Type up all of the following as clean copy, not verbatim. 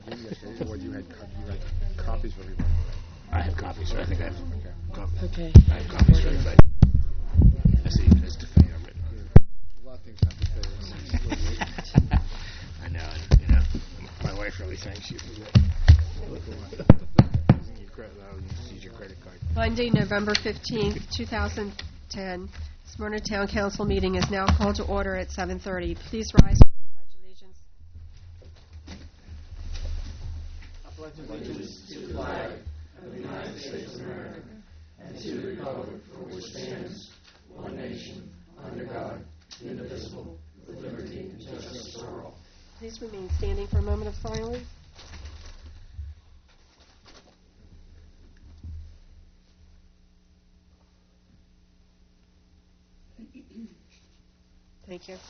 meeting yesterday, or you had copies for everybody? I have copies, so I think I have copies. Okay. I have copies for everybody. I see, it's definitely written on it. A lot of things have to say. I know, my wife really thanks you for that. Use your credit card. Monday, November 15th, 2010. Smyrna Town Council meeting is now called to order at 7:30. Please rise for the Pledge of Allegiance. I pledge allegiance to the flag of the United States of America and to the republic for which stands one nation, under God, indivisible, with liberty and justice for all. Please remain standing for a moment of silence. Thank you.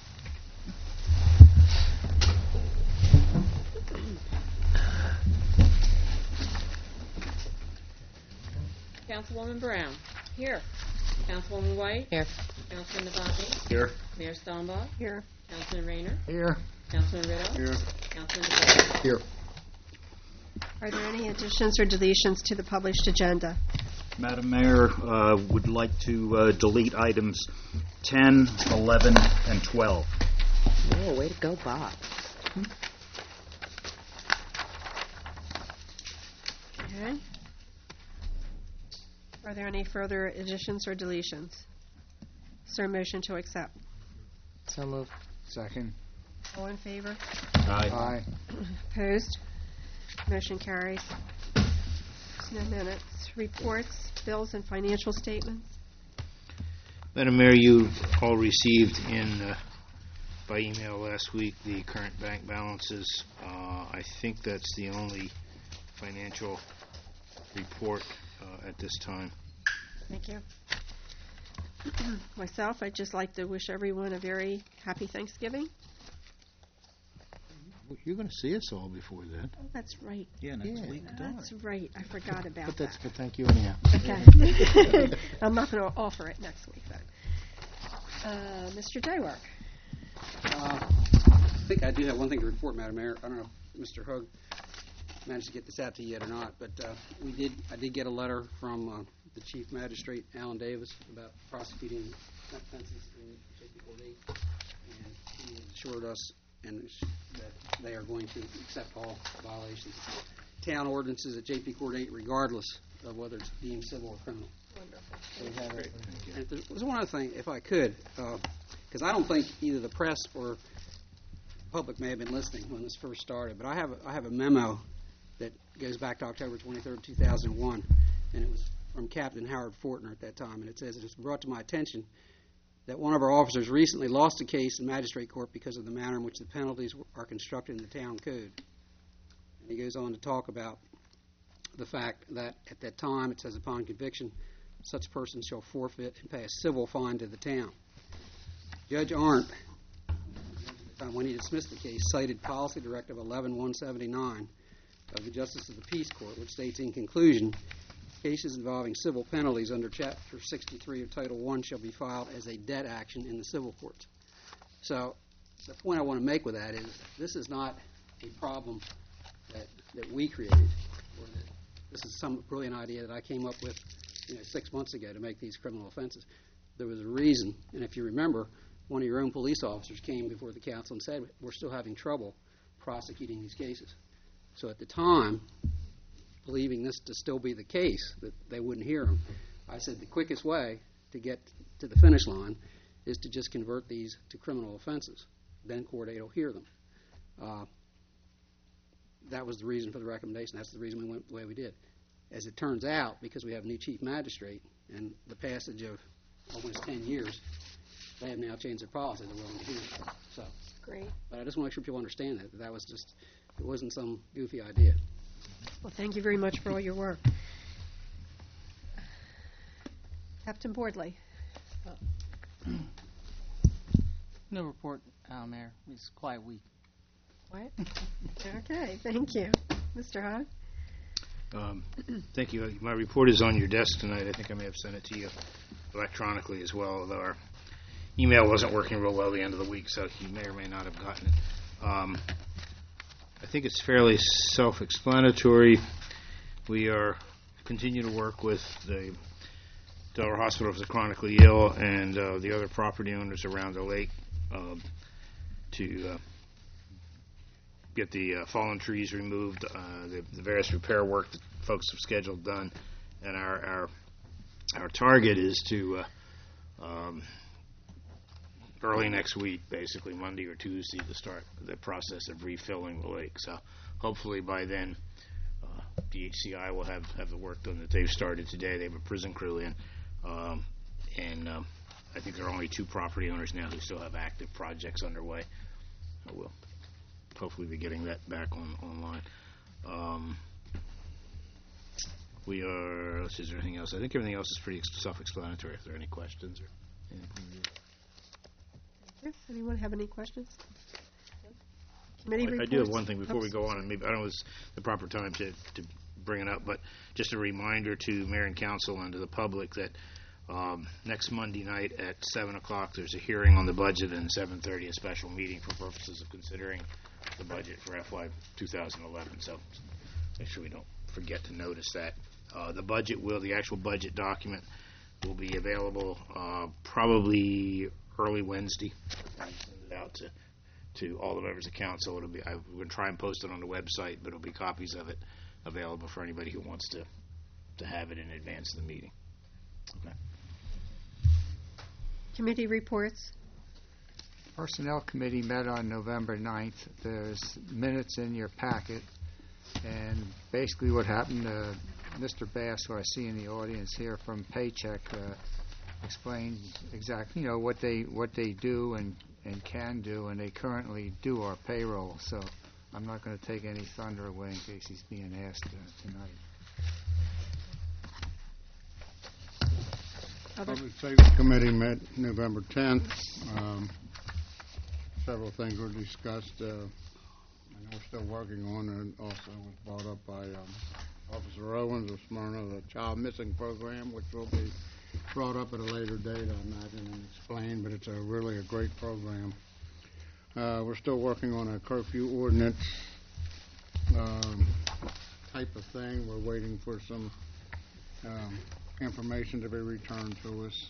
Councilwoman Brown. Here. Councilwoman White. Here. Councilman Novotny. Here. Mayor Stonebach. Here. Councilman Rayner. Here. Councilman Riddle. Here. Councilman DeBoer. Here. Are there any additions or deletions to the published agenda? Madam Mayor, would like to delete items 10, 11, and 12. Oh, way to go, Bob. Okay. Are there any further additions or deletions? Is there a motion to accept? So moved. Second. All in favor? Aye. Opposed? Motion carries. There's no minutes. Reports, bills, and financial statements. Madam Mayor, you all received by email last week the current bank balances. I think that's the only financial report at this time. Thank you. Myself, I'd just like to wish everyone a very happy Thanksgiving. You're going to see us all before then. Oh, that's right. Yeah, next week. That's right. I forgot about that. But thank you anyhow. Okay. I'm not going to offer it next week, though. Mr. Daywork. I think I do have one thing to report, Madam Mayor. I don't know if Mr. Hugg managed to get this out to you yet or not, but I did get a letter from the Chief Magistrate, Alan Davis, about prosecuting offenses in J.P. Court 8, and he assured us that they are going to accept all violations of town ordinances at J.P. Court 8, regardless of whether it's deemed civil or criminal. Wonderful. So we have it. And there was one other thing, if I could, because I don't think either the press or the public may have been listening when this first started, but I have a memo that goes back to October 23rd, 2001, and it was from Captain Howard Fortner at that time, and it says, "It was brought to my attention that one of our officers recently lost a case in magistrate court because of the manner in which the penalties are constructed in the town code." And he goes on to talk about the fact that at that time, it says, "Upon conviction, such person shall forfeit and pay a civil fine to the town." Judge Arndt, when he dismissed the case, cited Policy Directive 11-179 of the Justice of the Peace Court, which states, in conclusion, cases involving civil penalties under Chapter 63 of Title I shall be filed as a debt action in the civil courts. So the point I want to make with that is this is not a problem that we created, or that this is some brilliant idea that I came up with 6 months ago to make these criminal offenses. There was a reason, and if you remember, one of your own police officers came before the council and said, we're still having trouble prosecuting these cases. So at the time, believing this to still be the case, that they wouldn't hear them, I said the quickest way to get to the finish line is to just convert these to criminal offenses. Then Court 8 will hear them. That was the reason for the recommendation. That's the reason we went the way we did. As it turns out, because we have a new chief magistrate and the passage of almost 10 years, they have now changed their policy. They're willing to hear it. So, Great. but I just want to make sure people understand that was just, it wasn't some goofy idea. Well, thank you very much for all your work. Captain Bordley. No report, Mayor. It's a quiet week. What? Okay, thank you. Mr. Hogg? Thank you. My report is on your desk tonight. I think I may have sent it to you electronically as well, although our email wasn't working real well at the end of the week, so you may or may not have gotten it. I think it's fairly self-explanatory. We are continue to work with the Delaware Hospital for the Chronically Ill and the other property owners around the lake to get the fallen trees removed, the various repair work that folks have scheduled done, and our target is to early next week, basically Monday or Tuesday, to start the process of refilling the lake. So hopefully by then, DHCI will have the work done that they've started today. They have a prison crew in, and I think there are only 2 property owners now who still have active projects underway. We'll hopefully be getting that back online. We are, let's see, is there anything else? I think everything else is pretty self-explanatory. If there are any questions or anything. Yes, anyone have any questions? Committee I reports? do have one thing before we go on, and maybe I don't know if it's the proper time to bring it up, but just a reminder to Mayor and Council and to the public that next Monday night at 7 o'clock there's a hearing on the budget, and 7:30 a special meeting for purposes of considering the budget for FY 2011. So make sure we don't forget to notice that. The actual budget document will be available probably early Wednesday. I'll send it out to all the members of council. We're going to try and post it on the website, but it'll be copies of it available for anybody who wants to have it in advance of the meeting. Okay. Committee reports. Personnel Committee met on November 9th. There's minutes in your packet. And basically what happened, Mr. Bass, who I see in the audience here from Paycheck, explained exactly, what they do and can do, and they currently do our payroll. So I'm not going to take any thunder away in case he's being asked tonight. Public Safety Committee met November 10th. Several things were discussed. I know we're still working on, and also was brought up by Officer Owens of Smyrna, the child missing program, which will be brought up at a later date, I imagine, and explained, but it's really a great program. We're still working on a curfew ordinance type of thing. We're waiting for some information to be returned to us.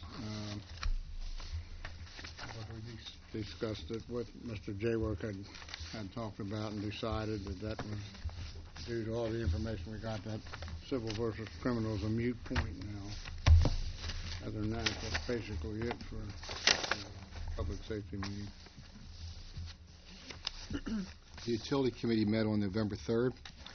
We discussed it with Mr. Jaywork had talked about and decided that was due to all the information we got, that civil versus criminal is a moot point now. Other than that, that's basically it for public safety meeting. The Utility Committee met on November 3rd.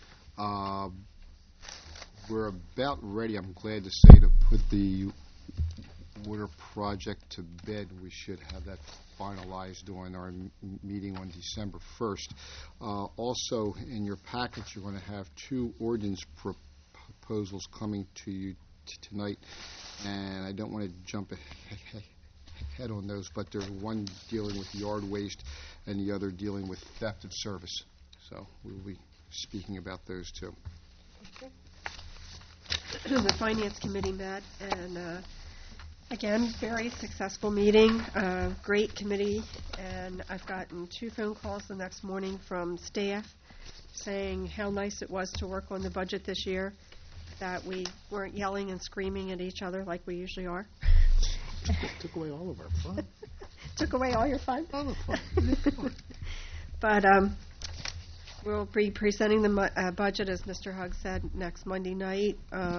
We're about ready, I'm glad to say, to put the water project to bed. We should have that finalized during our meeting on December 1st. Also, in your package, you're going to have 2 ordinance proposals coming to you tonight, and I don't want to jump ahead on those, but there's one dealing with yard waste and the other dealing with theft of service. So we'll be speaking about those 2. Okay. The Finance Committee met, and again, very successful meeting, great committee, and I've gotten 2 phone calls the next morning from staff saying how nice it was to work on the budget this year, that we weren't yelling and screaming at each other like we usually are. Took away all of our fun. Took away all your fun? All the fun. But we'll be presenting the budget, as Mr. Hugg said, next Monday night.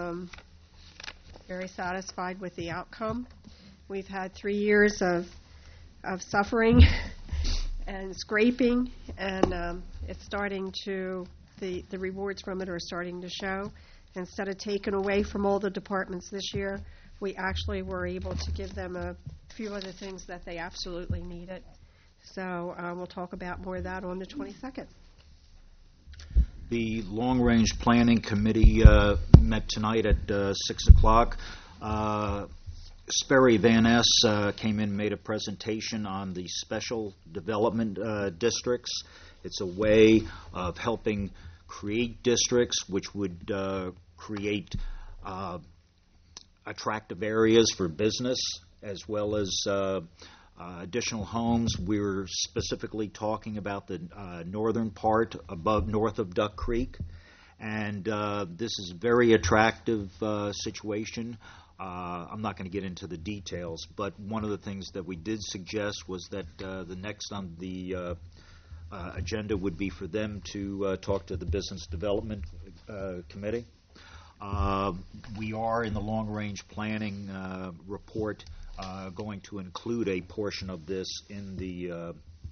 Very satisfied with the outcome. We've had 3 years of suffering and scraping, and it's starting to, the rewards from it are starting to show. Instead of taking away from all the departments this year, we actually were able to give them a few other things that they absolutely needed. So we'll talk about more of that on the 22nd. The Long Range Planning Committee met tonight at 6 o'clock. Sperry Van Ness came in and made a presentation on the special development districts. It's a way of helping create districts which would create attractive areas for business, as well as additional homes. We're specifically talking about the northern part north of Duck Creek. And this is a very attractive situation. I'm not going to get into the details, but one of the things that we did suggest was that the next on the agenda would be for them to talk to the Business Development Committee. We are in the long-range planning report going to include a portion of this in the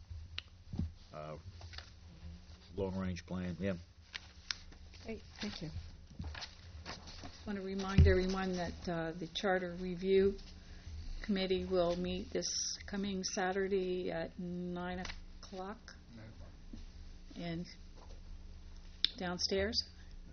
long-range plan. Yeah. Great, thank you. Want to remind everyone that the Charter Review Committee will meet this coming Saturday at 9 o'clock and downstairs.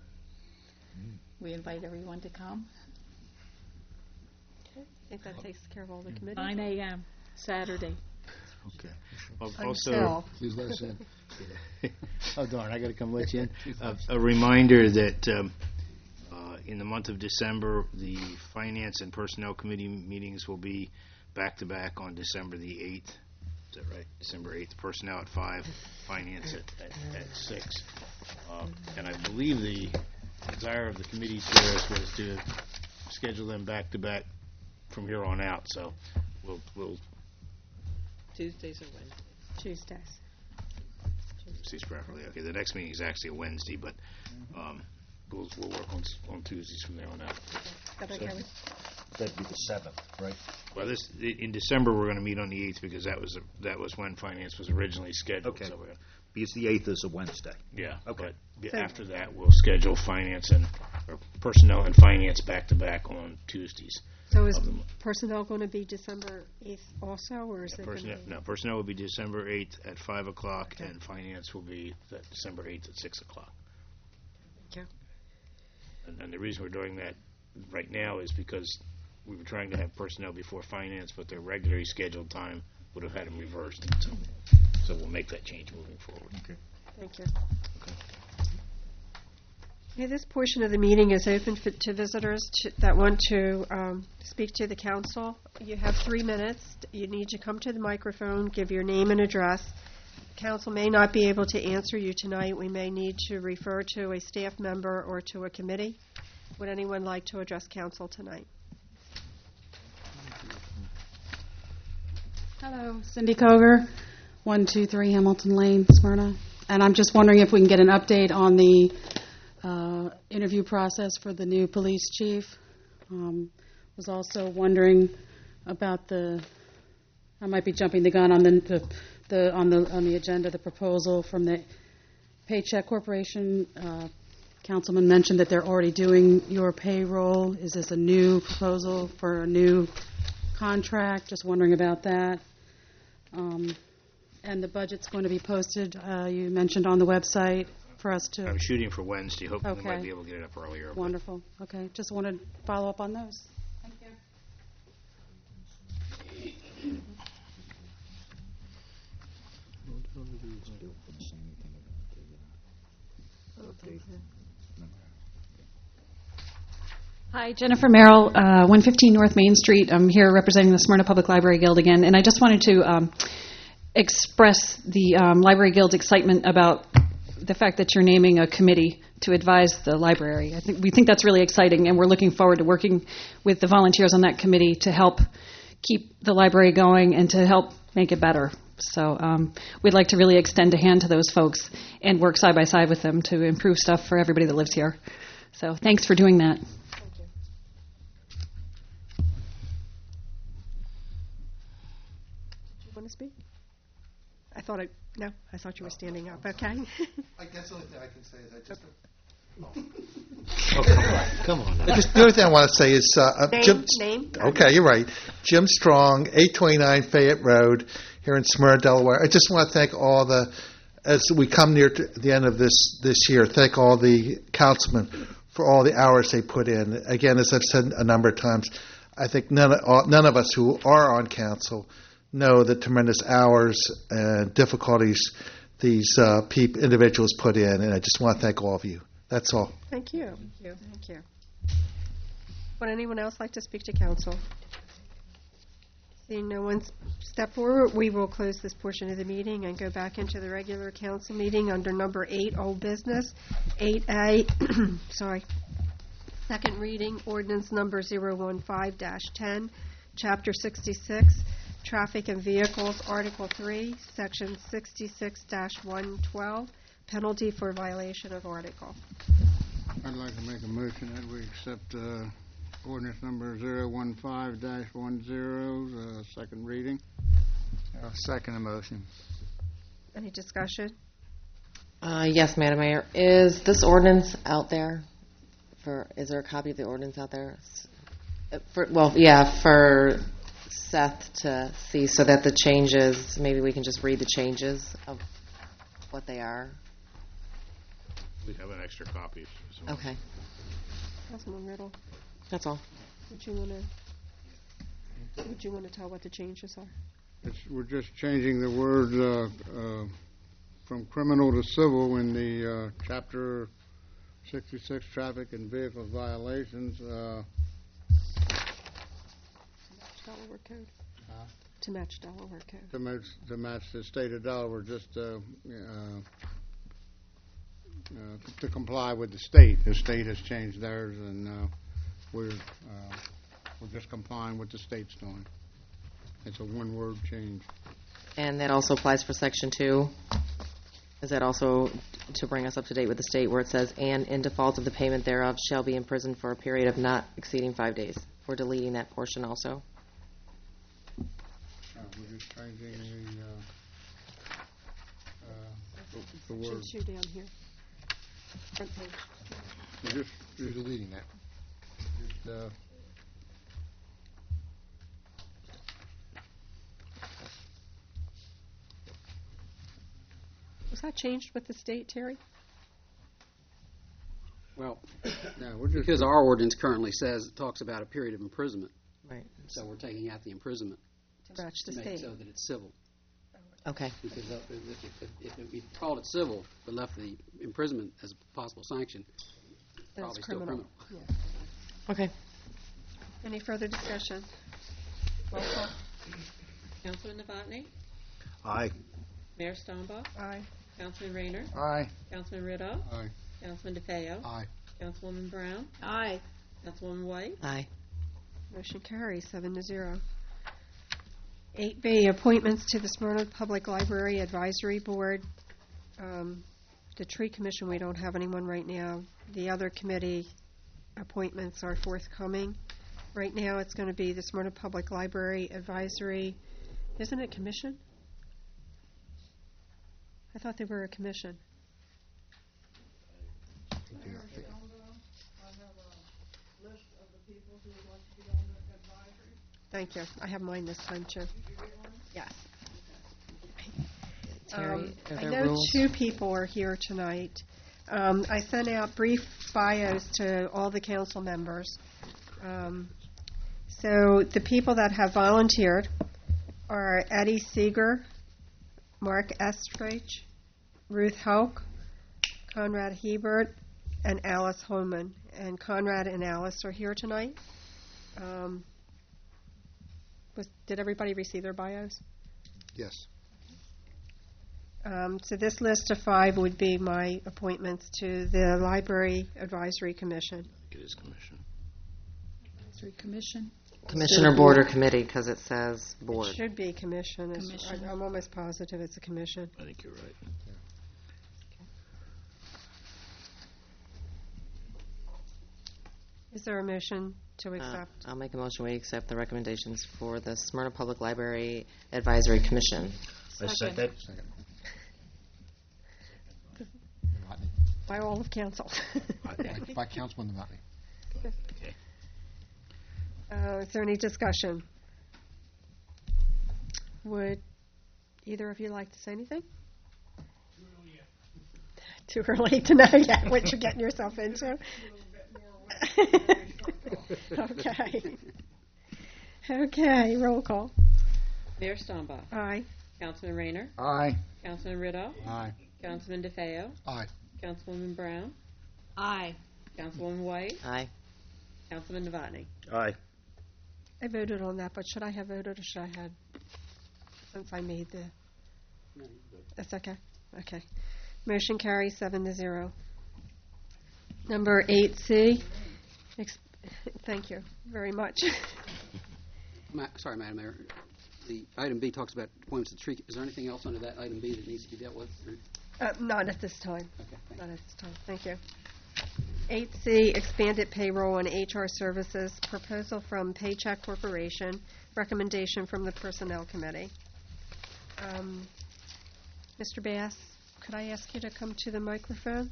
We invite everyone to come. Okay. I think that takes care of all the committees. 9 a.m. Saturday. Okay. Also, Please let us in. Oh, darn, I got to come let you in. A reminder that in the month of December, the Finance and Personnel Committee meetings will be back-to-back on December the 8th. Is that right? December 8th, Personnel at 5, Finance at 6. And I believe the desire of the committee chairs was to schedule them back-to-back from here on out. So we'll Tuesdays or Wednesdays? Tuesdays. Tuesdays preferably. Okay, the next meeting is actually a Wednesday, but we'll work on Tuesdays from there on out. That'd be the 7th, right? Well, in December we're going to meet on the 8th because that was when finance was originally scheduled. Okay. So Because the 8th is a Wednesday. yeah. Okay. But after that, we'll schedule finance or personnel and finance back to back on Tuesdays. So is personnel going to be December 8th also, or is it going to be? No, personnel will be December 8th at 5 o'clock, and finance will be December 8th at 6 o'clock. Thank you. And the reason we're doing that right now is because we were trying to have personnel before finance, but their regularly scheduled time would have had them reversed. So we'll make that change moving forward. Okay. Thank you. Okay, this portion of the meeting is open to visitors that want to speak to the council. You have 3 minutes. You need to come to the microphone, give your name and address. Council may not be able to answer you tonight. We may need to refer to a staff member or to a committee. Would anyone like to address council tonight? Hello, Cindy Koger, 123 Hamilton Lane, Smyrna. And I'm just wondering if we can get an update on the interview process for the new police chief. Was also wondering about I might be jumping the gun on on the agenda, the proposal from the Paycheck Corporation. Councilman mentioned that they're already doing your payroll. Is this a new proposal for a new contract? Just wondering about that. And the budget's going to be posted, you mentioned on the website for us to... I'm shooting for Wednesday. Hopefully we might Okay. be able to get it up earlier. Wonderful. Okay. Just wanted to follow up on those. Thank you. Hi, Jennifer Merrill, 115 North Main Street. I'm here representing the Smyrna Public Library Guild again, and I just wanted to express the Library Guild's excitement about the fact that you're naming a committee to advise the library. We think that's really exciting, and we're looking forward to working with the volunteers on that committee to help keep the library going and to help make it better. So we'd like to really extend a hand to those folks and work side by side with them to improve stuff for everybody that lives here. So thanks for doing that. Want to speak? I thought you were standing up. Okay. I guess the only thing I can say is I just. Come on. Just the only thing I want to say is Name. Okay, you're right. Jim Strong, 829 Fayette Road, here in Smyrna, Delaware. I just want to thank as we come near to the end of this year, thank all the councilmen for all the hours they put in. Again, as I've said a number of times, I think none of us who are on council know the tremendous hours and difficulties these individuals put in, and I just want to thank all of you. That's all. Thank you. Thank you. Would anyone else like to speak to council? Seeing no one step forward, we will close this portion of the meeting and go back into the regular council meeting under number 8, old business. 8A, sorry. Second reading, ordinance number 015-10, Chapter 66, Traffic and Vehicles, Article 3, Section 66-112, penalty for violation of article. I'd like to make a motion that we accept ordinance number 015-10, second reading. I'll second the motion. Any discussion? Yes, Madam Mayor. Is this ordinance out there? Is there a copy of the ordinance out there? For Seth to see, so that the changes, maybe we can just read the changes of what they are. We have an extra copy. Okay. Councilman Riddle, That's all. would you want to tell what the changes are? We're just changing the word from criminal to civil in the Chapter 66 Traffic and Vehicle Violations. Delaware Code. To match Delaware Code. To match the state of Delaware, just to comply with the state. The state has changed theirs, and we're just complying with the state's doing. It's a one-word change. And that also applies for Section 2? Is that also to bring us up to date with the state, where it says, and in default of the payment thereof shall be imprisoned for a period of not exceeding 5 days? We're deleting that portion also? We're just changing the word. Change 2 down here. Front page. We're just deleting that. Was that changed with the state, Terry? Well, no, we're just because our ordinance currently talks about a period of imprisonment. Right. So we're taking out the imprisonment To match the to make state. it so that it's civil. Okay. Because if we called it civil, but left the imprisonment as a possible sanction, Then probably it's still criminal. Yeah. Okay. Any further discussion? Roll call. Councilman Novotny? Aye. Mayor Stonebach? Aye. Councilman Rayner? Aye. Councilman Riddle? Aye. Councilman DeFeo? Aye. Councilwoman Brown? Aye. Councilwoman White? Aye. Motion carries 7-0. 8B, appointments to the Smyrna Public Library Advisory Board. The Tree Commission, we don't have anyone right now. The other committee appointments are forthcoming. Right now, it's going to be the Smyrna Public Library Advisory. Isn't it commission? I thought they were a commission. Thank you. I have mine this time, too. Yes. Terry, are I there know rules? 2 people are here tonight. I sent out brief bios to all the council members. So the people that have volunteered are Eddie Seeger, Mark Estridge, Ruth Hoke, Conrad Hebert, and Alice Holman. And Conrad and Alice are here tonight. Did everybody receive their bios? Yes. So this list of 5 would be my appointments to the Library Advisory Commission. It is commission. Advisory Commission. Commissioner, board, or committee, because it says board. It should be commission. Commission. I'm almost positive it's a commission. I think you're right. Is there a motion to accept? I'll make a motion we accept the recommendations for the Smyrna Public Library Advisory Commission. I second. By all of council. By Councilman Novotny. Okay. Is there any discussion? Would either of you like to say anything? Too early to know yet what you're getting yourself into? Okay. Okay, roll call. Mayor Stonebach? Aye. Councilman Rayner? Aye. Councilman Riddle? Aye. Councilman DeFeo? Aye. Councilwoman Brown? Aye. Councilwoman White? Aye. Councilman Novotny? Aye. I voted on that, but should I have voted or should I have, since I made the, that's okay? Okay. Motion carries 7-0. Number 8C, thank you very much. Sorry, Madam Mayor. The item B talks about appointments of tree. Is there anything else under that item B that needs to be dealt with? Not at this time. Okay, Not at this time. Thank you. 8C, expanded payroll and HR services, proposal from Paycheck Corporation, recommendation from the Personnel Committee. Mr. Bass, could I ask you to come to the microphone?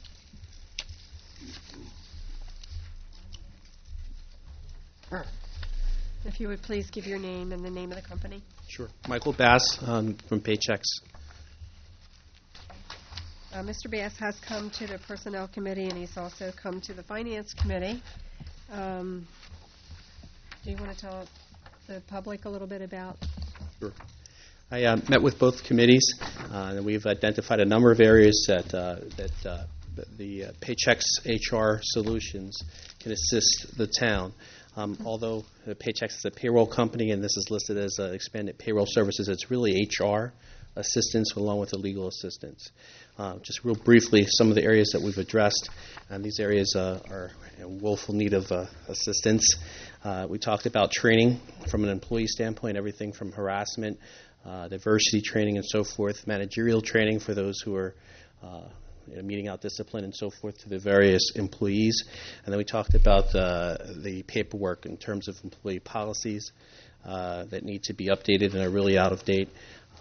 If you would please give your name and the name of the company. Sure. Michael Bass from Paychecks. Mr. Bass has come to the Personnel Committee, and he's also come to the Finance Committee. Do you want to tell the public a little bit about? Sure. I met with both committees, and we've identified a number of areas that the Paychecks HR solutions can assist the town. Although Paychecks is a payroll company, and this is listed as expanded payroll services, it's really HR assistance along with the legal assistance. Just real briefly, some of the areas that we've addressed, and these areas are in woeful need of assistance. We talked about training from an employee standpoint, everything from harassment, diversity training and so forth, managerial training for those who are meeting out discipline and so forth to the various employees. And then we talked about the paperwork in terms of employee policies that need to be updated and are really out of date.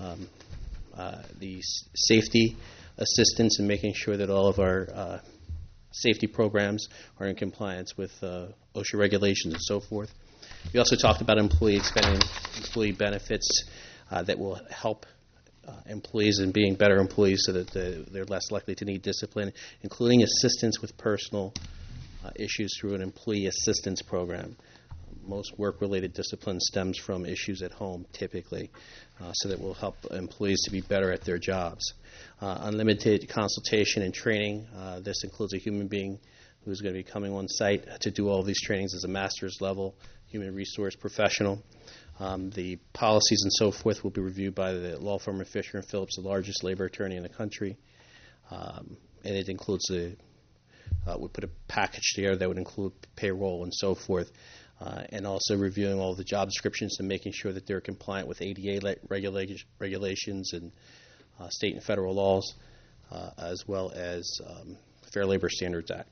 The safety assistance and making sure that all of our safety programs are in compliance with OSHA regulations and so forth. We also talked about expanding employee benefits that will help employees in being better employees so that they're less likely to need discipline, including assistance with personal issues through an employee assistance program. Most work-related discipline stems from issues at home, typically, so that will help employees to be better at their jobs. Unlimited consultation and training. This includes a human being who's going to be coming on site to do all of these trainings as a master's level human resource professional. The policies and so forth will be reviewed by the law firm of Fisher & Phillips, the largest labor attorney in the country. And it includes we put a package together that would include payroll and so forth. And also reviewing all the job descriptions and making sure that they're compliant with ADA regulations and state and federal laws, as well as Fair Labor Standards Act.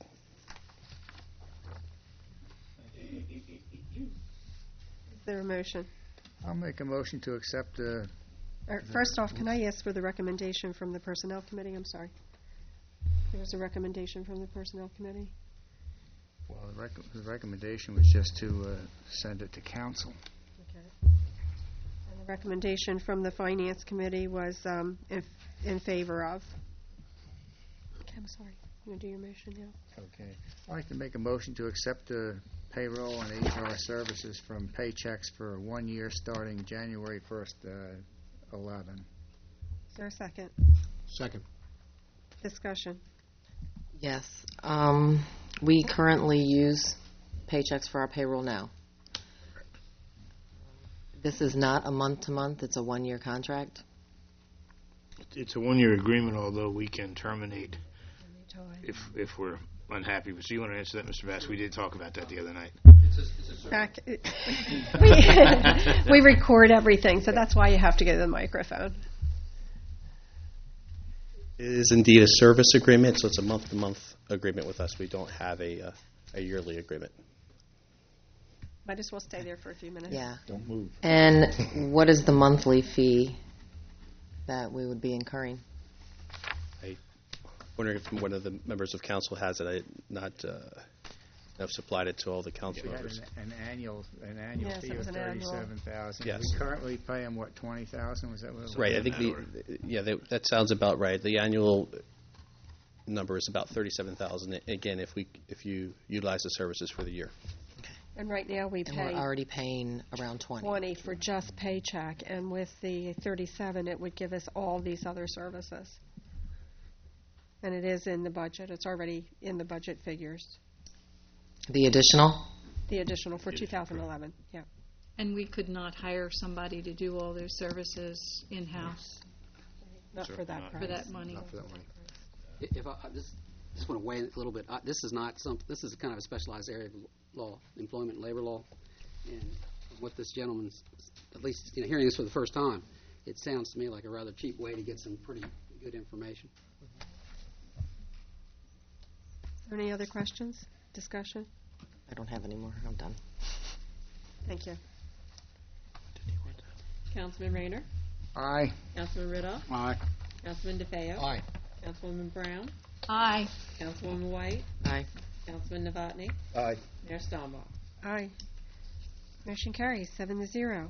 Is there a motion? I'll make a motion to accept the... First off, can I ask for the recommendation from the Personnel Committee? I'm sorry. There was a recommendation from the Personnel Committee. Well, the recommendation was just to send it to council. Okay. And the recommendation from the Finance Committee was in favor of. Okay, I'm sorry. You want to do your motion now? Okay. I'd like to make a motion to accept the payroll and HR services from Paychecks for 1 year starting January 1st, 11. Is there a second? Second. Discussion. Yes. We currently use Paychecks for our payroll now. This is not a month-to-month. It's a 1 year contract. It's a 1 year agreement, although we can terminate if we're unhappy. So you want to answer that, Mr. Bass? We did talk about that the other night. Back, we record everything, so that's why you have to go to the microphone. It is indeed a service agreement, so it's a month-to-month agreement with us. We don't have a yearly agreement. Might as well stay there for a few minutes. Yeah. Don't move. And what is the monthly fee that we would be incurring? I'm wondering if one of the members of council has it. I've supplied it to all the council We had members. an annual Yes, fee it of was an annual. $37,000. Yes. We currently pay them, what, $20,000? Was that what it was? Right. I think that sounds about right. The annual number is about $37,000. Again, if you utilize the services for the year. And right now we And pay we're already paying around 20 for just Paycheck, and with the 37, it would give us all these other services. And it is in the budget. It's already in the budget figures. The additional? The additional for 2011, yeah. And we could not hire somebody to do all their services in-house Not for that price. for that money. Not for that money. If I just want to weigh in a little bit. This is not this is kind of a specialized area of law, employment and labor law, and what this gentleman's, at least hearing this for the first time, it sounds to me like a rather cheap way to get some pretty good information. Are there any other questions, discussion? I don't have any more. I'm done. Thank you. Councilman Rayner? Aye. Councilman Riddle? Aye. Councilman DeFeo? Aye. Councilwoman Brown? Aye. Councilwoman White? Aye. Councilman Novotny? Aye. Mayor Stoneball? Aye. Motion carries 7-0.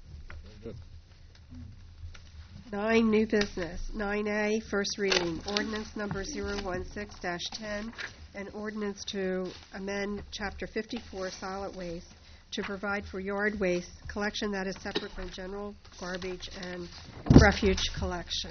9, new business. 9A, first reading. Ordinance number 016-10, an ordinance to amend Chapter 54, solid waste, to provide for yard waste collection that is separate from general garbage and refuge collection.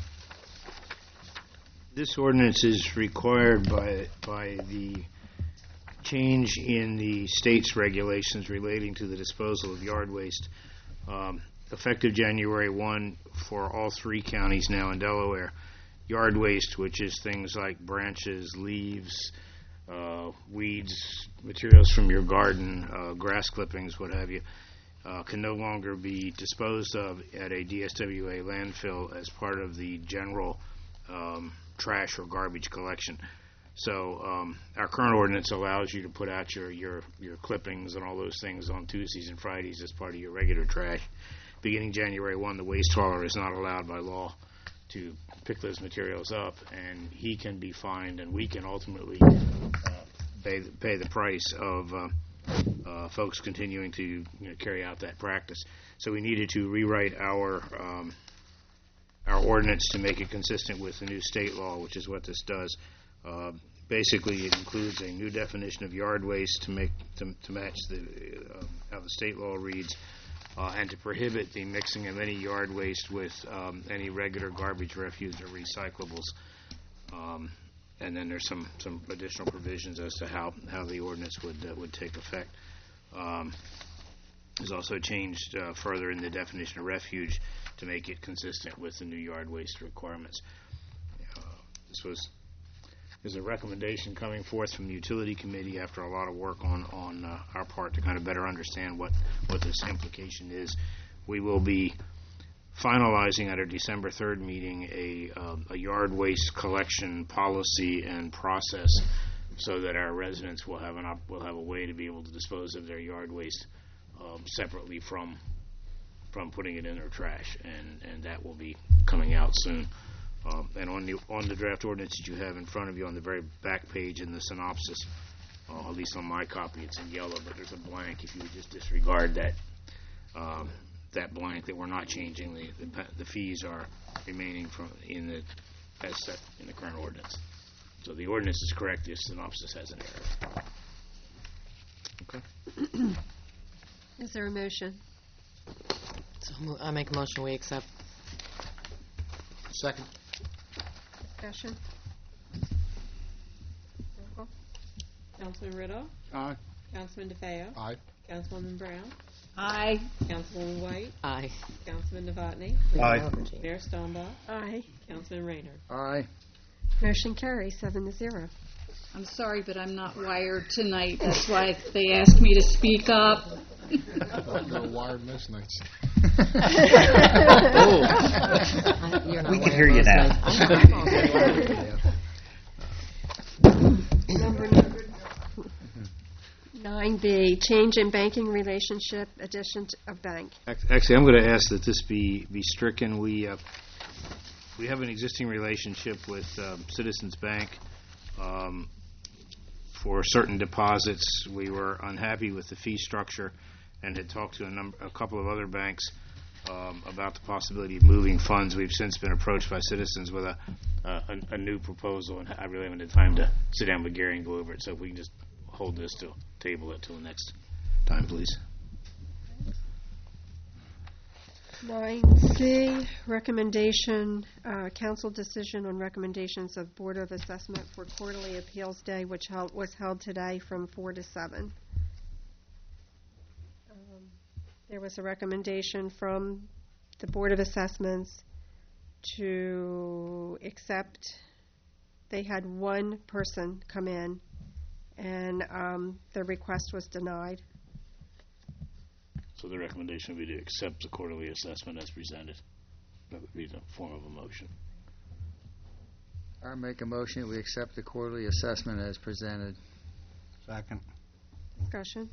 This ordinance is required by the change in the state's regulations relating to the disposal of yard waste. Effective January 1 for all 3 counties now in Delaware, yard waste, which is things like branches, leaves, weeds, materials from your garden, grass clippings, what have you, can no longer be disposed of at a DSWA landfill as part of the general trash or garbage collection. So our current ordinance allows you to put out your clippings and all those things on Tuesdays and Fridays as part of your regular trash. Beginning January 1, the waste hauler is not allowed by law to pick those materials up, and he can be fined, and we can ultimately pay the price of folks continuing to carry out that practice. So we needed to rewrite our ordinance to make it consistent with the new state law, which is what this does. Basically, it includes a new definition of yard waste to match how the state law reads, and to prohibit the mixing of any yard waste with any regular garbage, refuse, or recyclables. And then there's some additional provisions as to how the ordinance would take effect. There's also changed further in the definition of refuge to make it consistent with the new yard waste requirements. There's a recommendation coming forth from the Utility Committee after a lot of work on our part to kind of better understand what this implication is. We will be finalizing at our December 3rd meeting a yard waste collection policy and process so that our residents will have a way to be able to dispose of their yard waste separately from putting it in their trash, and that will be coming out soon. And on the draft ordinance that you have in front of you on the very back page in the synopsis, at least on my copy it's in yellow, but there's a blank. If you would just disregard that blank, that we're not changing, the fees are remaining as set in the current ordinance. So the ordinance is correct, the synopsis has an error. Okay. Is there a motion? So I make a motion we accept. Second. Discussion? Roll call. Councilman Riddle? Aye. Councilman DeFeo? Aye. Councilwoman Brown? Aye. Councilwoman White? Aye. Councilman Novotny? Aye. Mayor Stoneball? Aye. Councilman Rayner? Aye. Motion carries 7-0. I'm sorry, but I'm not wired tonight. That's why they asked me to speak up. No wired most nights. We can hear you now. Number 9B, change in banking relationship, addition of bank. Actually, I'm going to ask that this be stricken. We have an existing relationship with Citizens Bank for certain deposits. We were unhappy with the fee structure and had talked to a couple of other banks about the possibility of moving funds. We've since been approached by Citizens with a new proposal, and I really haven't had time to sit down with Gary and go over it. So if we can just hold this table it till next time, please. 9C, recommendation, council decision on recommendations of Board of Assessment for Quarterly Appeals Day, which was held today from 4 to 7. there was a recommendation from the Board of Assessments to accept. They had one person come in, and the request was denied. So the recommendation would be to accept the quarterly assessment as presented. That would be the form of a motion. I make a motion, we accept the quarterly assessment as presented. Second. Discussion.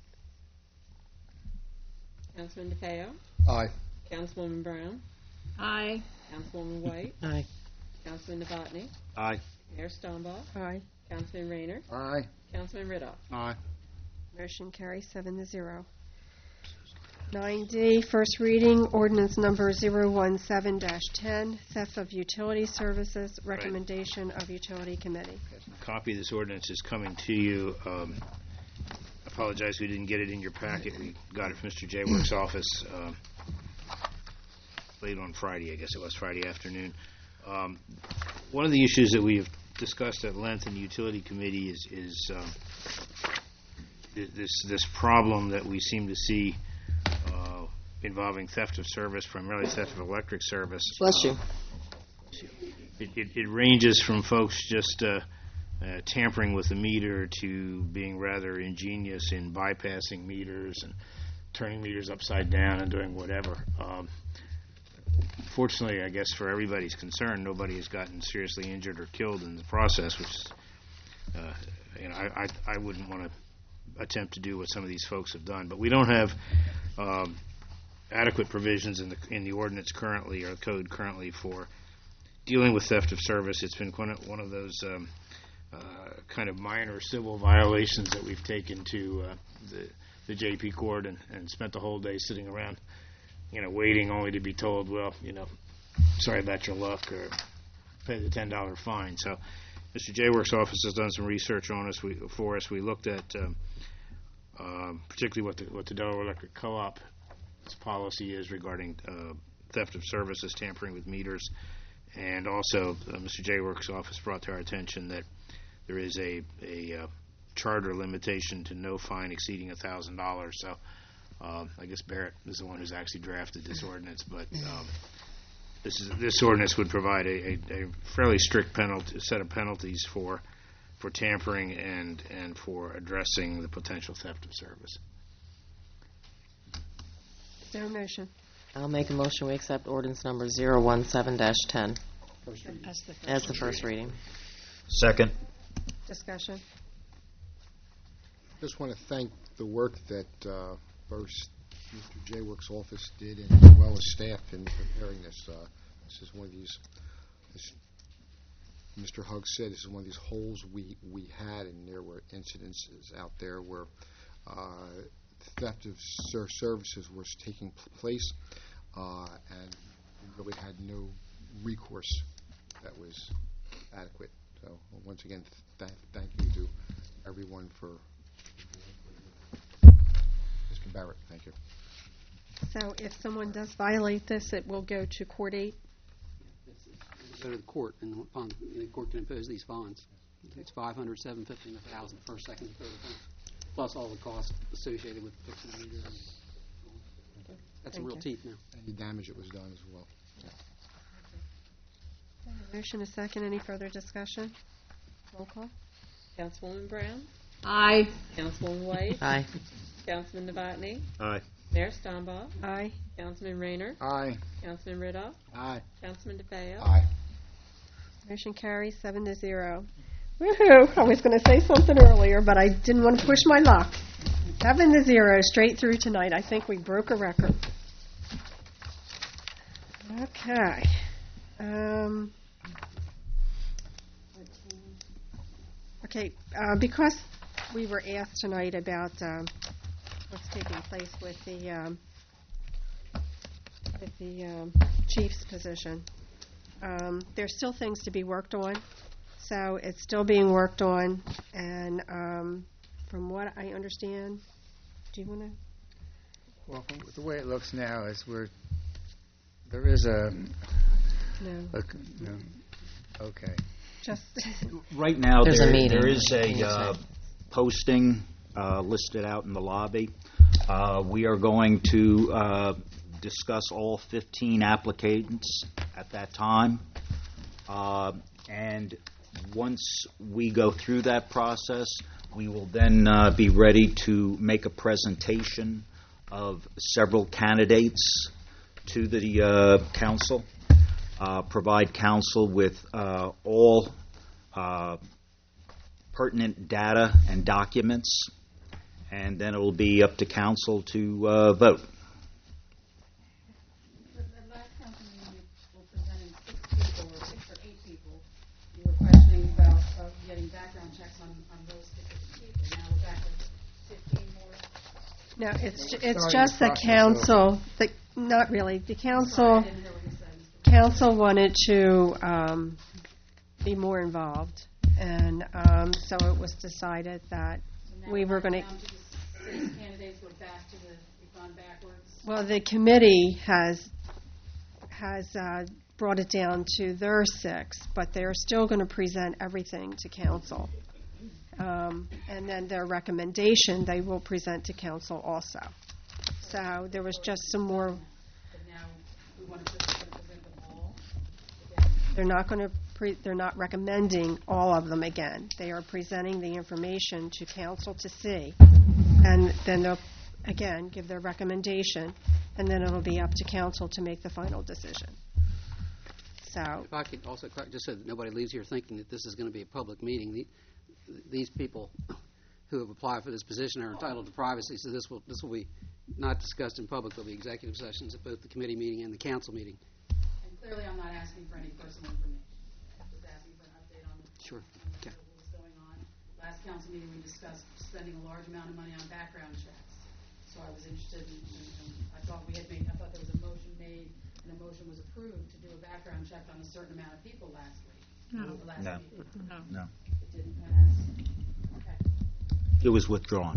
Councilman DeFeo. Aye. Councilwoman Brown. Aye. Councilwoman White. Aye. Councilman Novotny. Aye. Mayor Stoneball. Aye. Councilman Rayner. Aye. Councilman Riddle. Aye. Motion carries 7-0. 9D, first reading, ordinance number 017-10, theft of utility services, recommendation of utility committee. A copy of this ordinance is coming to you. Apologize we didn't get it in your packet. We got it from Mr. Jaywork's office late on Friday, I guess it was Friday afternoon. One of the issues that we have discussed at length in the utility committee is this problem that we seem to see involving theft of service, primarily theft of electric service. Bless you. It ranges from folks just tampering with the meter to being rather ingenious in bypassing meters and turning meters upside down and doing whatever. Fortunately, I guess for everybody's concern, nobody has gotten seriously injured or killed in the process, which is, I wouldn't want to attempt to do what some of these folks have done. But we don't have adequate provisions in the ordinance currently, or code currently, for dealing with theft of service. It's been one of those kind of minor civil violations that we've taken to the JP court and spent the whole day sitting around, waiting only to be told, well, sorry about your luck, or pay the $10 fine. So Mr. Jaywork's office has done some research on us. For us. We looked at particularly what the Delaware Electric Co-op policy is regarding theft of services, tampering with meters, and also Mr. Jaywork's office brought to our attention that there is a charter limitation to no fine exceeding $1,000. So I guess Barrett is the one who's actually drafted this ordinance, but this ordinance would provide a fairly strict set of penalties for tampering and for addressing the potential theft of service. Is there a motion? I'll make a motion we accept ordinance number 017-10 as the first reading. Second. Discussion. Just want to thank the work that first Mr. Jaywork's office did, and as well as staff in preparing this. This is one of these, as Mr. Hugg said, this is one of these holes we had, and there were incidences out there where theft of services was taking place, and we really had no recourse that was adequate. So once again, thank you to everyone for Mr. Barrett. Thank you. So if someone does violate this, it will go to Court 8? Go to the court, and the court can impose these fines. It's $500, $750, and $1,000, first, second, and third offense, plus all the costs associated with fixing the meter. That's Thank real you. teeth now. Any damage that was done as well. Motion is second. Any further discussion? Roll call. Councilwoman Brown. Aye. Councilwoman White. Aye. Councilman Novotny. Aye. Mayor Stoneball. Aye. Councilman Rayner. Aye. Councilman Riddle. Aye. Councilman DeFeo. Aye. Motion carries 7-0. Woohoo! I was going to say something earlier, but I didn't want to push my luck. 7-0, straight through tonight. I think we broke a record. Okay. Because we were asked tonight about what's taking place with the chief's position, there's still things to be worked on. So it's still being worked on, and from what I understand, do you want to? Well, from the way it looks now is there is a... No. No. Okay. Just Right now, There's a meeting. there is Can you a say? posting listed out in the lobby. We are going to discuss all 15 applicants at that time. And once we go through that process, we will then be ready to make a presentation of several candidates to the council, provide council with all pertinent data and documents, and then it will be up to council to vote. The last council meeting, you were presenting 6 people, or 6 or 8 people. You were questioning about getting background checks on those specific people. Now we're back to 15 more. No, it's just the council, not really. The council wanted to be more involved, and so it was decided that we were going to. 6 candidates were back to we've gone backwards. Well, the committee has brought it down to their 6, but they're still going to present everything to council. And then their recommendation they will present to council also. So there was just some more. But now we want to present them all. They're not recommending all of them again. They are presenting the information to council to see, and then they'll again give their recommendation, and then it'll be up to council to make the final decision. So, If I could also, just so that nobody leaves here thinking that this is going to be a public meeting, these people who have applied for this position are entitled to privacy, so this will be not discussed in public. There'll be executive sessions at both the committee meeting and the council meeting. And clearly, I'm not asking for any personal information. I'm just asking for an update on Sure. Okay. what was going on. Last council meeting, we discussed spending a large amount of money on background checks. So I was interested in I thought there was a motion made and a motion was approved to do a background check on a certain amount of people last week. No. No. It didn't pass. Okay. It was withdrawn.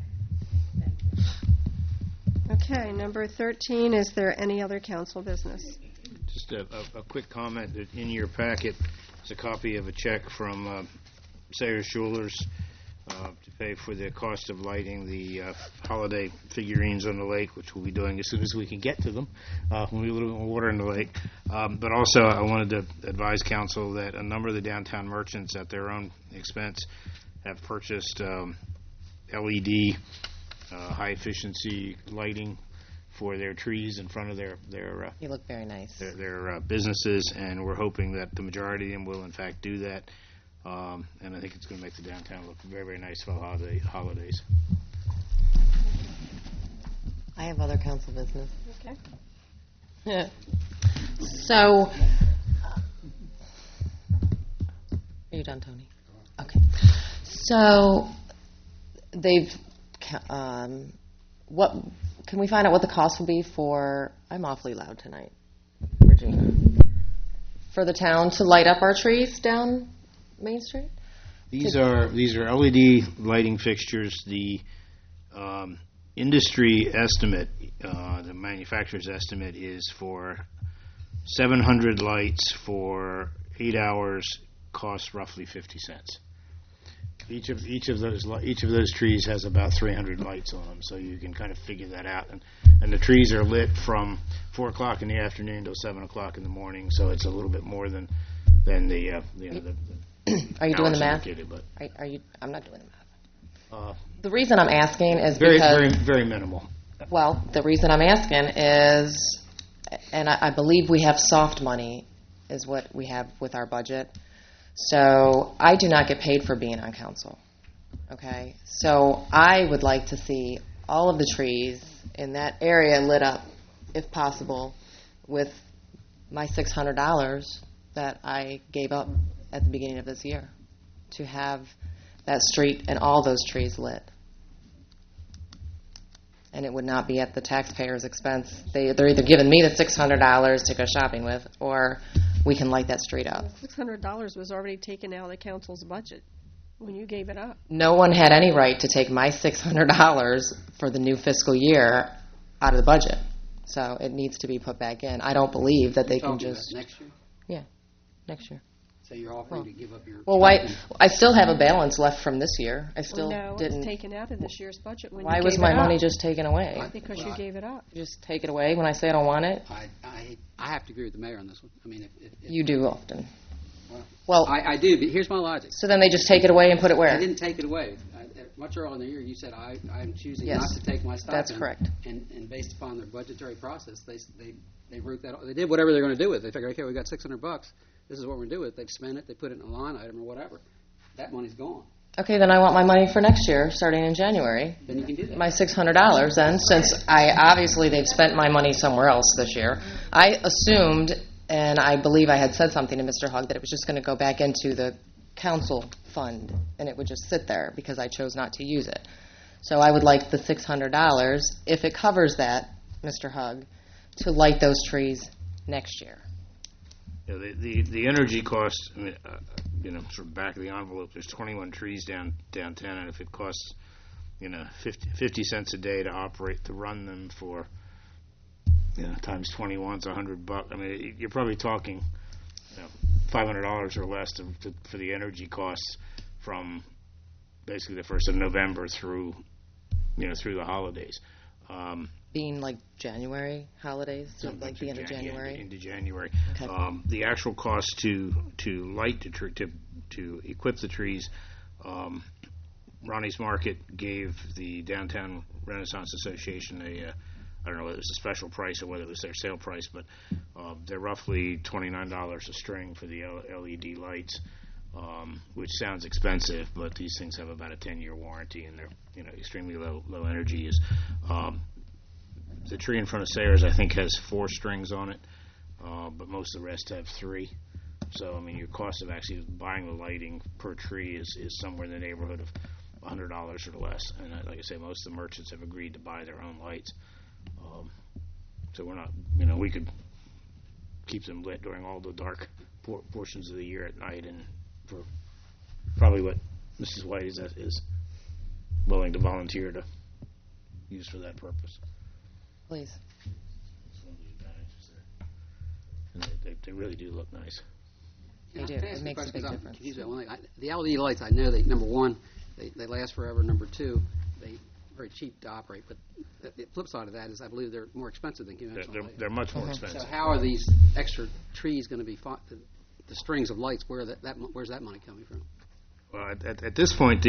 okay, number 13, is there any other council business? Just a quick comment. That in your packet is a copy of a check from Sayers Jewelers to pay for the cost of lighting the holiday figurines on the lake, which we'll be doing as soon as we can get to them. When we have a little bit more water in the lake. But also, I wanted to advise council that a number of the downtown merchants, at their own expense, have purchased LED high-efficiency lighting for their trees in front of their You look very nice. their businesses, and we're hoping that the majority of them will, in fact, do that. And I think it's going to make the downtown look very, very nice for the holidays. I have other council business. Okay. So, are you done, Tony? Okay. So, what can we find out what the cost will be for? I'm awfully loud tonight, Regina. For the town to light up our trees down Main Street? These are LED lighting fixtures. The industry estimate, the manufacturer's estimate, is for 700 lights for 8 hours, costs roughly 50 cents. Each of those trees has about 300 lights on them, so you can kind of figure that out. And the trees are lit from 4 o'clock in the afternoon till 7 o'clock in the morning, so it's a little bit more than the Are you doing the math? But Are you? I'm not doing the math. The reason I'm asking is because very minimal. Well, the reason I'm asking is, and I believe we have soft money, is what we have with our budget. So I do not get paid for being on council. Okay, so I would like to see all of the trees in that area lit up, if possible, with my $600 that I gave up at the beginning of this year to have that street and all those trees lit. And it would not be at the taxpayer's expense. They're either giving me the $600 to go shopping with, or we can light that street up. $600 was already taken out of the council's budget when you gave it up. No one had any right to take my $600 for the new fiscal year out of the budget. So it needs to be put back in. I don't believe that they can just... Next year? Yeah, next year. So you're offering to give up your... Well, why, I still have a balance left from this year. I still No, didn't... it's taken out of this year's budget when Why you was gave my it money up. just taken away? Because you gave it up. Just take it away when I say I don't want it? I have to agree with the mayor on this one. I mean, if You do often. Well, I do, but here's my logic. So then they just take it away and put it I where? didn't take it away. Much earlier in the year, you said I'm choosing Yes, not to take my stock. that's in. correct. And based upon their budgetary process, they wrote that. They did whatever they're going to do with it. They figured, okay, we got $600. This is what we're going to do with it. They've spent it. They put it in a line item or whatever. That money's gone. Okay, then I want my money for next year, starting in January. Then you can do that. My $600 then, since obviously they've spent my money somewhere else this year. I assumed, and I believe I had said something to Mr. Hogg, that it was just going to go back into the council fund, and it would just sit there because I chose not to use it. So I would like the $600, if it covers that, Mr. Hogg, to light those trees next year. Yeah, the energy cost, I mean, sort of back of the envelope, there's 21 trees downtown, and if it costs, 50 cents a day to operate, to run them for, times 21, it's $100. I mean, you're probably talking, $500 or less for the energy costs from basically the 1st of November through the holidays. Being like January holidays, like the end of January? Into January. Okay. The actual cost to light to equip the trees, Ronnie's Market gave the Downtown Renaissance Association I don't know whether it was a special price or whether it was their sale price, but they're roughly $29 a string for the LED lights, which sounds expensive, but these things have about a 10-year warranty, and they're extremely low energy use. The tree in front of Sayers, I think, has 4 strings on it, but most of the rest have 3. So, I mean, your cost of actually buying the lighting per tree is somewhere in the neighborhood of $100 or less. And like I say, most of the merchants have agreed to buy their own lights. So we're not, we could keep them lit during all the dark portions of the year at night, and for probably what Mrs. White is willing to volunteer to use for that purpose. Please. And they really do look nice. They do. It makes a big difference. The LED lights, I know they, number one, they last forever. Number two, they're very cheap to operate. But the flip side of that is I believe they're more expensive than conventional lights. They're much more expensive. So how are these extra trees going to be the strings of lights? Where's that money coming from? Well, at this point,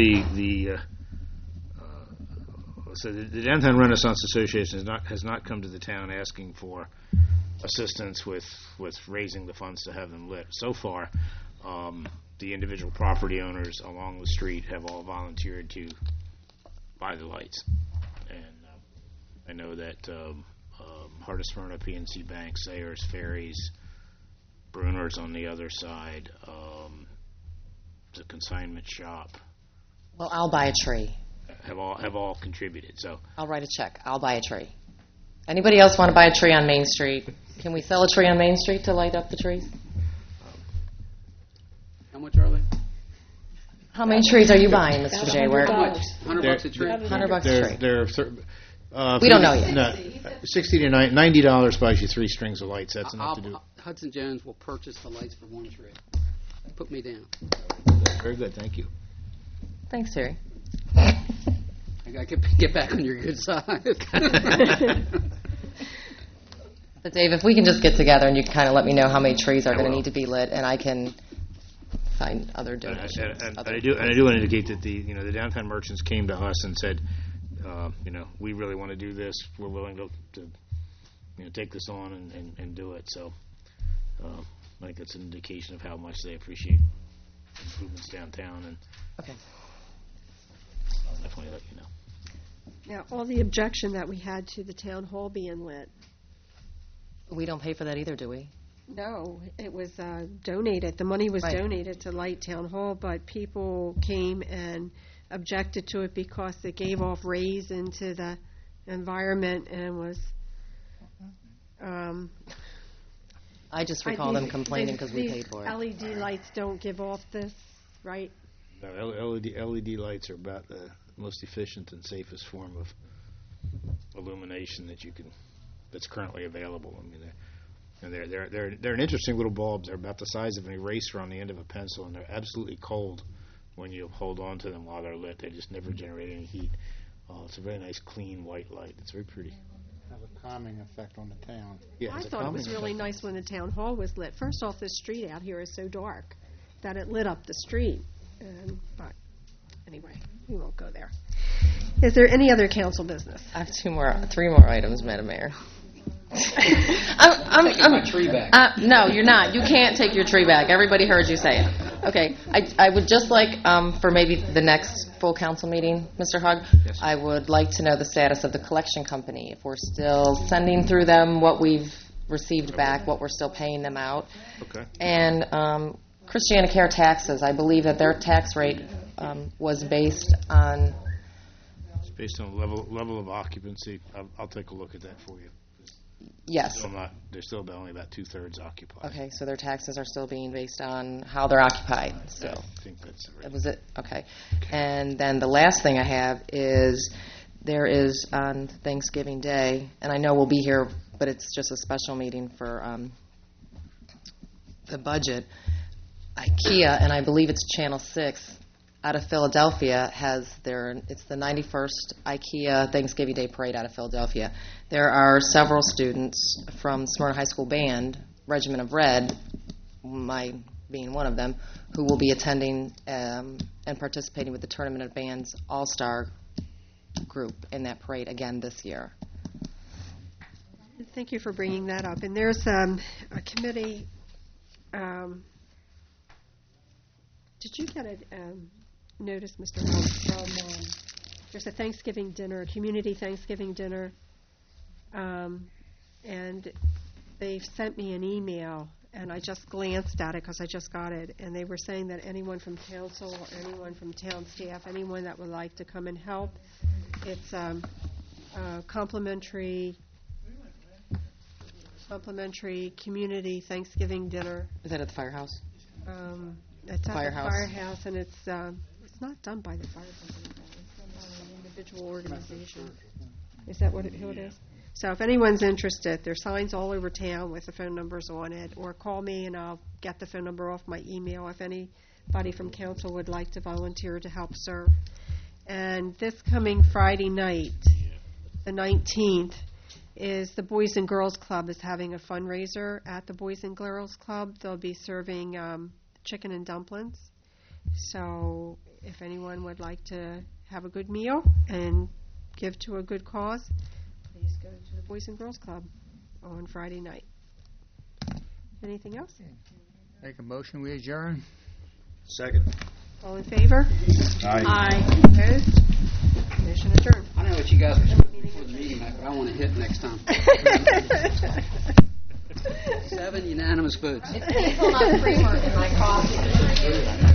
so the Downtown Renaissance Association has not come to the town asking for assistance with raising the funds to have them lit. So far, the individual property owners along the street have all volunteered to buy the lights. And I know that Heart of Smyrna, PNC Bank, Sayers, Ferries, Bruner's on the other side, the consignment shop. Well, I'll buy a tree. Have all contributed. So I'll write a check. I'll buy a tree. Anybody else want to buy a tree on Main Street? Can we sell a tree on Main Street to light up the trees? How much are they? How many trees are you buying, Mr. Jayward? $100 a tree. $100 a tree. We don't know yet. No, $60 to $90 buys you 3 strings of lights. That's enough to do. Hudson Jones will purchase the lights for 1 tree. Put me down. Very good. Thank you. Thanks, Terry. I got to get back on your good side. But Dave, if we can just get together and you can kind of let me know how many trees are going to need to be lit, and I can find other donations. And I do want to indicate that the downtown merchants came to us and said, we really want to do this. We're willing to take this on and do it. So I think that's an indication of how much they appreciate improvements downtown. And okay. I'll definitely let you know. Now, all the objection that we had to the town hall being lit. We don't pay for that either, do we? No, it was donated. The money was donated to Light Town Hall, but people came and objected to it because it gave off rays into the environment and was... I just recall them complaining because we paid for it. LED lights don't give off this, right? No, LED lights are about the most efficient and safest form of illumination that's currently available. I mean, And they're an interesting little bulbs. They're about the size of an eraser on the end of a pencil, and they're absolutely cold when you hold on to them while they're lit. They just never generate any heat. It's a very nice, clean, white light. It's very pretty. Has a calming effect on the town. Yeah, I it's a thought it was calming really effect. nice when the town hall was lit. First off, the street out here is so dark that it lit up the street. But anyway, we won't go there. Is there any other council business? I have three more items, Madam Mayor. I'm taking my tree back. No, you're not. You can't take your tree back. Everybody heard you say it. Okay. I would just like, for maybe the next full council meeting, Mr. Hogg, Yes. I would like to know the status of the collection company. If we're still sending through them what we've received back, what we're still paying them out. Okay. And Christiana Care taxes, I believe that their tax rate was based on, It's based on level of occupancy. I'll take a look at that for you. yes. They're still only about 2/3 occupied. Okay, so their taxes are still being based on how they're occupied still. I think that's right. That was it? Okay. And then the last thing I have is there is on Thanksgiving Day, and I know we'll be here, but it's just a special meeting for the budget. IKEA, and I believe it's Channel 6 out of Philadelphia, it's the 91st IKEA Thanksgiving Day Parade out of Philadelphia. There are several students from Smyrna High School Band, Regiment of Red, my being one of them, who will be attending and participating with the Tournament of Bands All-Star group in that parade again this year. Thank you for bringing that up. And there's a committee. Did you get a notice, Mr. Hall, there's a Thanksgiving dinner, a community Thanksgiving dinner, and they've sent me an email, and I just glanced at it because I just got it, and they were saying that anyone from council or anyone from town staff, anyone that would like to come and help, it's a complimentary community Thanksgiving dinner. Is that at the firehouse? It's at Firehouse. the firehouse, and it's not done by the fire company. It's done by an individual organization. Is that who it is? So if anyone's interested, there's signs all over town with the phone numbers on it, or call me and I'll get the phone number off my email if anybody from council would like to volunteer to help serve. And this coming Friday night, the 19th, is the Boys and Girls Club is having a fundraiser at the Boys and Girls Club. They'll be serving chicken and dumplings. So if anyone would like to have a good meal and give to a good cause, please go to the Boys and Girls Club on Friday night. Anything else? Make a motion, we adjourn. Second. All in favor? Aye. Opposed? Mission adjourned. I don't know what you guys were supposed before the meeting, but I want to hit next time. 7 unanimous votes. It's hazelnut creamer in my coffee.